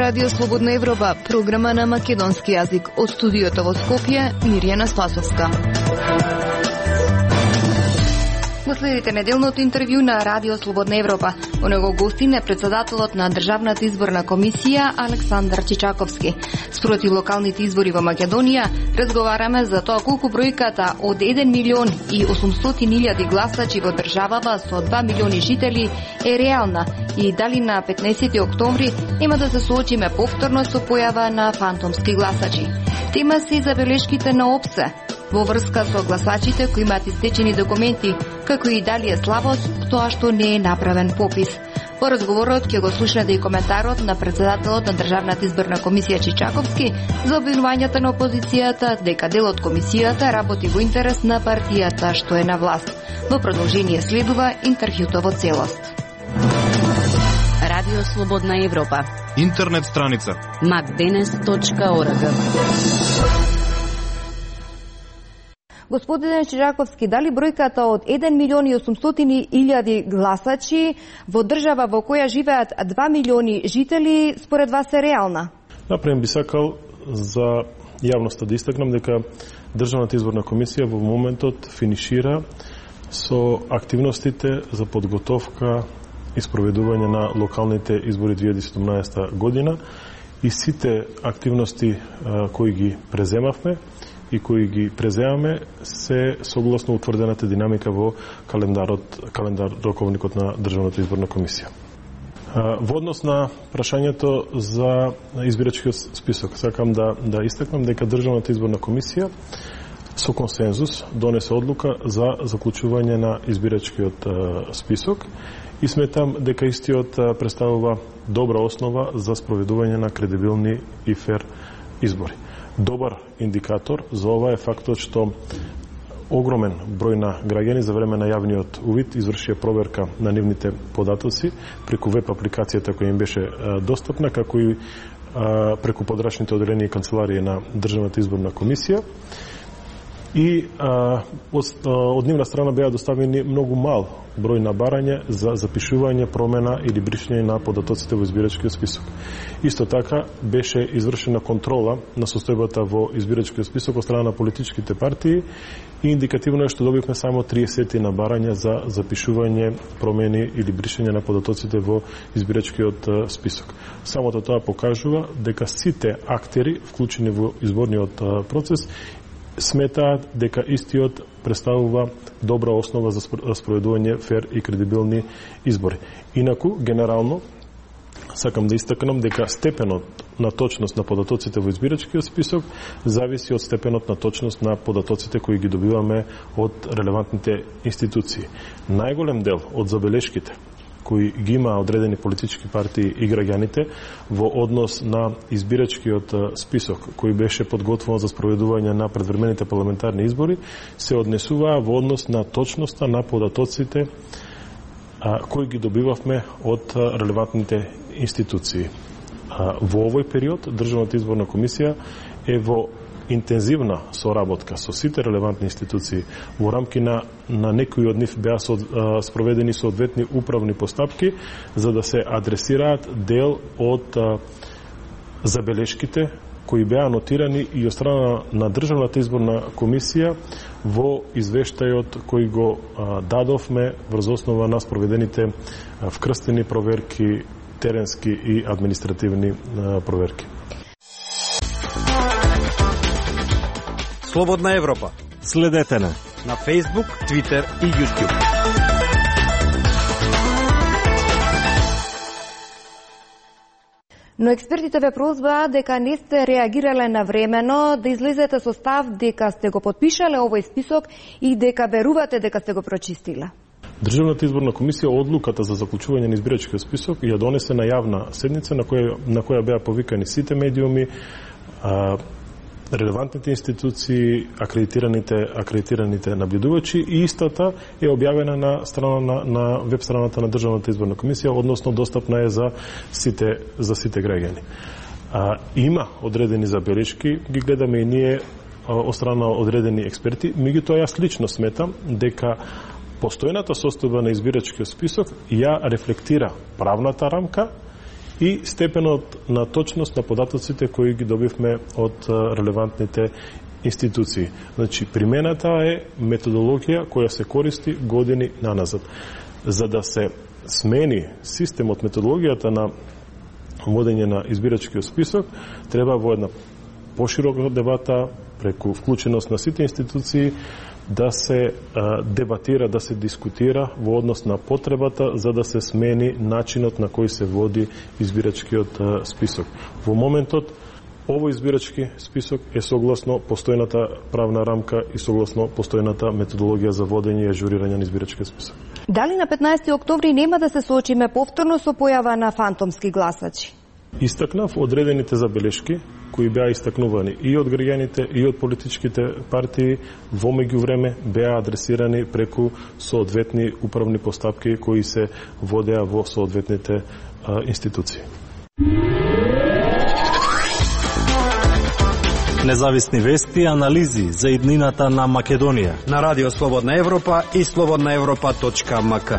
Радио Слободна Европа, програма на македонски јазик. Од студиото во Скопје, Мирјана Спасовска. Го следите неделното интервју на Радио Слободна Европа. Во него гостин е председателот на Државната изборна комисија Александар Чичаковски. Спроти локалните избори во Македонија, разговараме за тоа колку бројката од 1.800.000 гласачи во државава со 2 милиони жители е реална и дали на 15 октомври нема да се соочиме повторно со појава на фантомски гласачи. Тема се забелешките на ОПСЕ во врска со гласачите кои имаат истечени документи, како и дали е слабост тоа што не е направен попис. Во разговорот ќе го слушнете и коментарот на председателот на Државната изборна комисија Чичаковски за обвинувањата на опозицијата дека дел од комисијата работи во интерес на партијата што е на власт. Во продолжение следува интервјуто во целост. Радио Слободна Европа. Интернет страница macdenes.org. Господине Чичаковски, дали бројката од 1.800.000 гласачи во држава во која живеат 2 милиони жители според вас е реална? Напрем би сакал за јавноста да истакнам дека Државната изборна комисија во моментот финишира со активностите за подготовка и спроведување на локалните избори 2017 година и сите активности кои ги преземавме и кои ги преземаме се согласно утврдената динамика во роковникот на Државната изборна комисија. Во однос на прашањето за избирачкиот список, сакам да истакнам дека Државната изборна комисија со консензус донесе одлука за заклучување на избирачкиот список и сметам дека истиот представува добра основа за спроведување на кредибилни и фер избори. Добар индикатор за ова е фактот што огромен број на граѓани за време на јавниот увид извршија проверка на нивните податоци преку веб апликацијата која им беше достапна, како и преку подрачните одделени канцеларии на Државната изборна комисија. И од нивна страна беа доставени многу мал број на барање за запишување, промена или бришање на податоците во избирачкиот список. Исто така беше извршена контрола на состојбата во избирачкиот список од страна на политичките партии и индикативно е што добивме само 30 на барања за запишување, промени или бришање на податоците во избирачкиот список. Самото тоа покажува дека сите актери вклучени во изборниот процес сметаат дека истиот представува добра основа за спроведување фер и кредибилни избори. Инаку, генерално, сакам да истакнам дека степенот на точност на податоците во избирачкиот список зависи од степенот на точност на податоците кои ги добиваме од релевантните институции. Најголем дел од забелешките кои ги има одредени политички партии и граѓаните во однос на избирачкиот список кој беше подготвен за спроведување на предвремените парламентарни избори се однесуваа во однос на точноста на податоците кои ги добивавме од релевантните институции. Во овој период Државната изборна комисија е во интензивна соработка со сите релевантни институции во рамки на некои од нив беа спроведени соодветни управни постапки за да се адресираат дел од забелешките кои беа нотирани и од страна на Државната изборна комисија во извештајот кој го дадовме врз основа на спроведените вкрстени проверки, теренски и административни проверки. Слободна Европа. Следете на Facebook, Twitter и YouTube. Но експертите ве прозбаа дека не сте реагирале навремено, да излезете со став дека сте го потпишале овој список и дека верувате дека сте го прочистиле. Државната изборна комисија одлуката за заклучување на избирачкиот список ја донесе на јавна седница на која беа повикани сите медиуми, релевантните институции, акредитираните наблюдувачи и истата е објавена на веб страната на Државната изборна комисија, односно достапна е за сите граѓани. Има одредени забелешки, ги гледаме и ние од страна одредени експерти, меѓутоа јас лично сметам дека постојната состојба на избирачкиот список ја рефлектира правната рамка и степенот на точност на податоците кои ги добивме од релевантните институции. Значи, примената е методологија која се користи години наназад. За да се смени системот, методологијата на водење на избирачкиот список, треба во една поширока дебата, преку вклученост на сите институции, да се дебатира, да се дискутира во однос на потребата за да се смени начинот на кој се води избирачкиот список. Во моментот, овој избирачки список е согласно постојната правна рамка и согласно постојната методологија за водење и ажурирање на избирачкиот список. Дали на 15 октомври нема да се соочиме повторно со појава на фантомски гласачи? Истакнав одредените забелешки кои беа истакнувани и од граѓаните и од политичките партии во меѓувреме беа адресирани преку соодветни управни постапки кои се водеа во соодветните институции. Независни вести и анализи за иднината на Македонија на Радио Слободна Европа и slobodnaevropa.mk.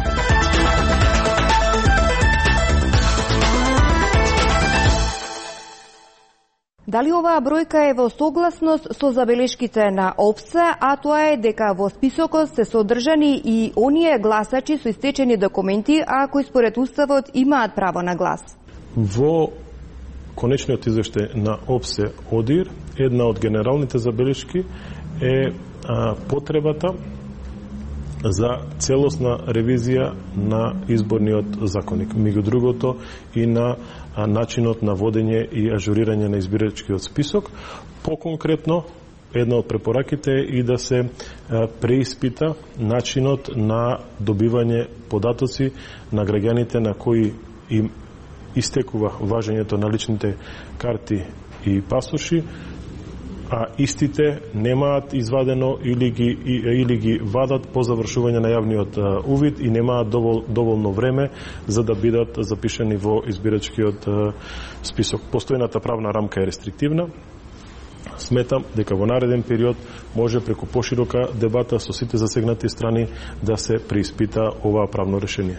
Дали оваа бројка е во согласност со забелешките на ОПСЕ, а тоа е дека во списокот се содржани и оние гласачи со истечени документи, а кои според Уставот имаат право на глас? Во конечниот извештај на ОПСЕ ОДИР, една од генералните забелешки е потребата за целосна ревизија на изборниот законник. Меѓу другото и на начинот на водење и ажурирање на избирачкиот список. Поконкретно, една од препораките е и да се преиспита начинот на добивање податоци на граѓаните на кои им истекува важењето на личните карти и пасоши, а истите немаат извадено или ги вадат по завршување на јавниот увид и немаат доволно време за да бидат запишани во избирачкиот список. Постојната правна рамка е рестриктивна. Сметам дека во нареден период може преку поширока дебата со сите засегнати страни да се преиспита оваа правно решение.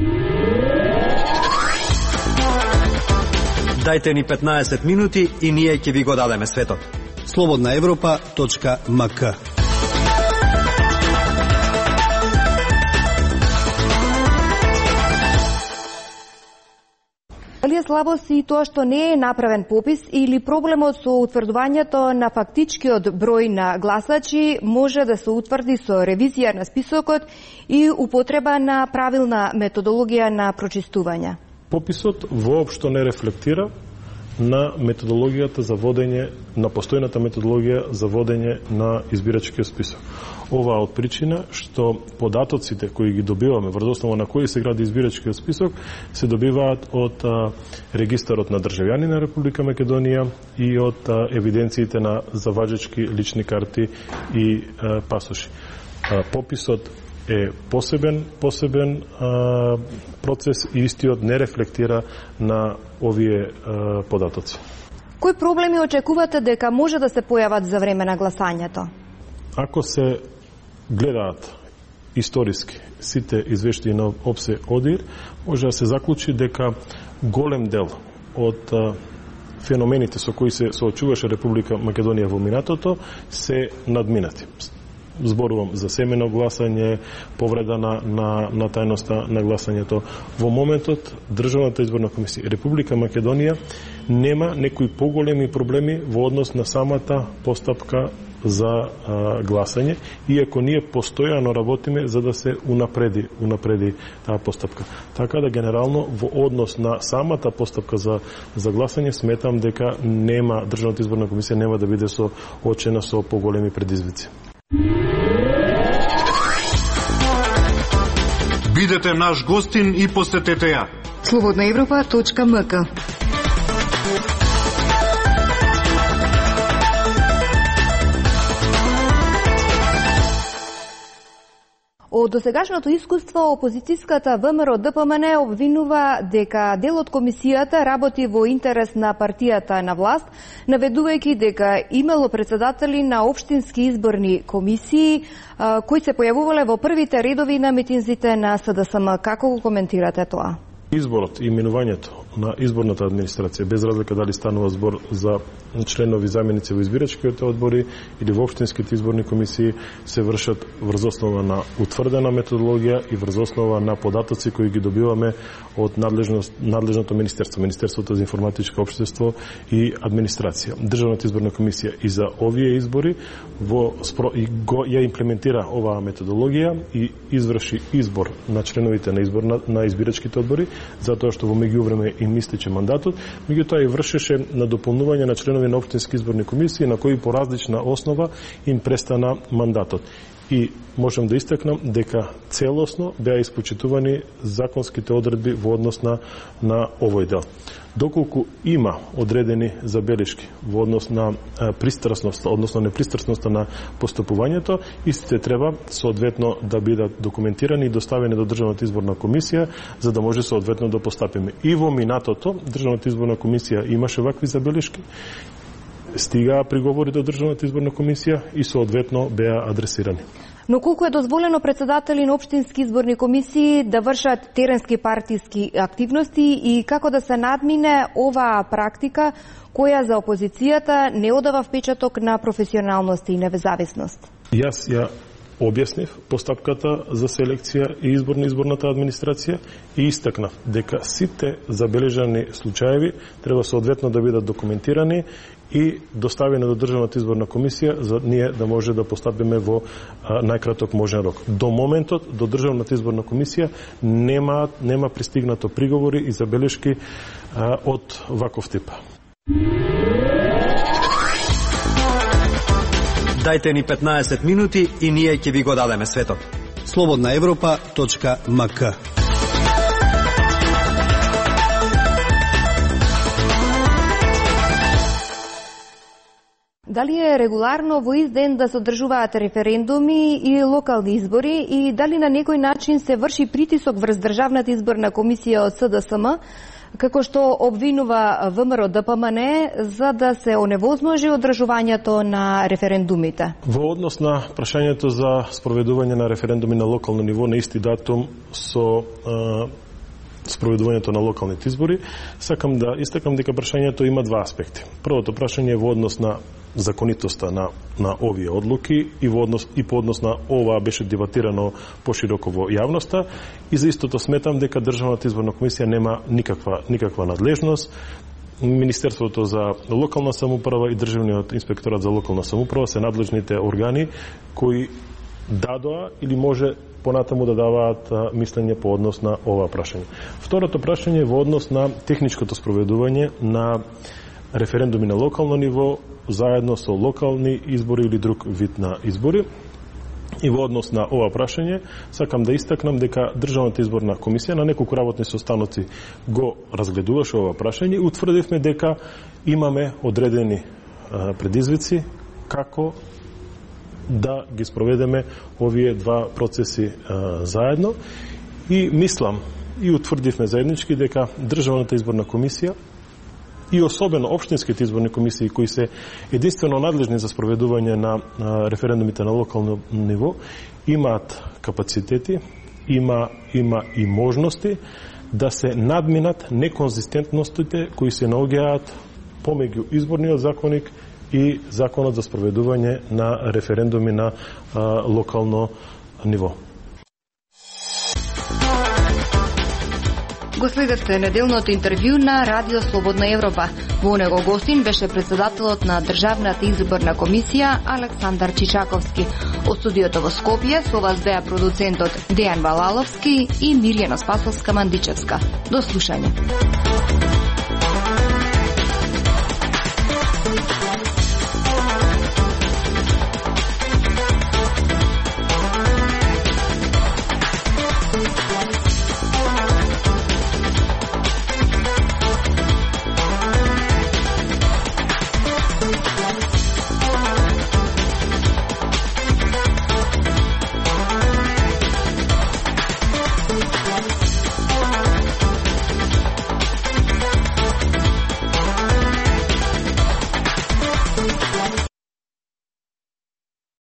Дајте ни 15 минути и ние ќе ви го дадеме светот. slobodnaevropa.mk. Дали е слабост и тоа што не е направен попис или проблемот со утврдувањето на фактичкиот број на гласачи може да се утврди со ревизија на списокот и употреба на правилна методологија на прочистување? Пописот воопшто не рефлектира на методологијата за водење, на постојната методологија за водење на избирачкиот список. Ова од причина што податоците кои ги добиваме врз основа на кои се гради избирачкиот список се добиваат од регистарот на државјани на Република Македонија и од евиденциите на заваđачки лични карти и пасоши. Пописот е посебен процес и истиот не рефлектира на овие податоци. Кои проблеми очекувате дека може да се појават за време на гласањето? Ако се гледаат историски сите извештаи на ОПСЕ ОДИР, може да се заклучи дека голем дел од феномените со кои се соочуваше Република Македонија во минатото се надминати. Зборувам за семено гласање, повреда на тајноста на гласањето. Во моментот, Државната изборна комисија Република Македонија нема некои поголеми проблеми во однос на самата постапка за гласање, иако ние постојано работиме за да се унапреди таа постапка. Така да генерално во однос на самата постапка за гласање сметам дека нема Државната изборна комисија нема да биде соочена со поголеми предизвици. Бидете наш гостин и посетете ја. slobodnaevropa.mk. Од досегашното искуство, опозицијската ВМРО-ДПМН обвинува дека дел од комисијата работи во интерес на партијата на власт, наведувајќи дека имало председатели на општински изборни комисии кои се појавувале во првите редови на митинзите на СДСМ. Како го коментирате тоа? Изборот и именувањето на изборната администрација, без разлика дали станува збор за членови, заменици во избирачките одбори или во општинските изборни комисии, се вршат врз основа на утврдена методологија и врз основа на податоци кои ги добиваме од надлежното министерство, Министерството за информатичко општество и администрација. Државната изборна комисија и за овие избори ја имплементира оваа методологија и изврши избор на членовите на избирачките одбори, затоа што во меѓувреме им истече мандатот, меѓутоа и вршеше на дополнување на членови на општински изборни комисии на кои по различна основа им престана мандатот. И можам да истакнам дека целосно беа испочитувани законските одредби во однос на овој дел. Доколку има одредени забелешки во однос на пристрасноста, односно непристрасноста на постапувањето, истите треба соодветно да бидат документирани и доставени до Државната изборна комисија, за да може соодветно да постапиме. И во минатото Државната изборна комисија имаше вакви забелешки, стигаа приговори до Државната изборна комисија и соодветно беа адресирани. Но колку е дозволено председатели на општински изборни комисии да вршат теренски партиски активности и како да се надмине оваа практика која за опозицијата не одава впечаток на професионалност и независност? Јас ја објаснив постапката за селекција и избор на изборната администрација и истакнав дека сите забележани случаеви треба соодветно да бидат документирани и доставени до Државната изборна комисија за ние да може да постапиме во најкраток можен рок. До моментот, до Државната изборна комисија нема пристигнато приговори и забелешки од ваков тип. Дајте ни 15 минути и ние ќе ви го дадеме светот. slobodnaevropa.mk. Дали е регуларно во ист ден да се одржуваат референдуми и локални избори и дали на некој начин се врши притисок врз Државната изборна комисија од СДСМ, како што обвинува ВМРО ДПМН, за да се оневозможи одржувањето на референдумите? Во однос на прашањето за спроведување на референдуми на локално ниво на исти датум со спроведувањето на локалните избори, сакам да истакам дека прашањето има два аспекти. Првото прашање е во однос на законитоста на овие одлуки и по однос на ова беше дебатирано пошироко во јавноста и за истото сметам дека Државната изборна комисија нема никаква надлежност. Министерството за локална самоуправа и Државниот инспекторат за локална самоуправа се надлежните органи кои дадоа или може понатаму да даваат мислење по однос на ова прашање. Второто прашање е во однос на техничкото спроведување на референдуми на локално ниво заедно со локални избори или друг вид на избори. И во однос на ова прашање сакам да истакнам дека Државната изборна комисија на неколку работни состаноци го разгледуваше ова прашање и утврдивме дека имаме одредени предизвици како да ги спроведеме овие два процеси заедно и мислам и утврдивме заеднички дека Државната изборна комисија и особено општинските изборни комисии кои се единствено надлежни за спроведување на референдумите на локално ниво имаат капацитети, има и можности да се надминат неконзистентностите кои се наоѓаат помеѓу изборниот законник и законот за спроведување на референдуми на локално ниво. Го следевте неделното интервју на Радио Слободна Европа. Во него гостин беше председателот на Државната изборна комисија Александар Чичаковски. Од студиото во Скопје со вас беа продуцентот Дејан Балаловски и Мирјана Спасовска-Мандичевска. До слушање.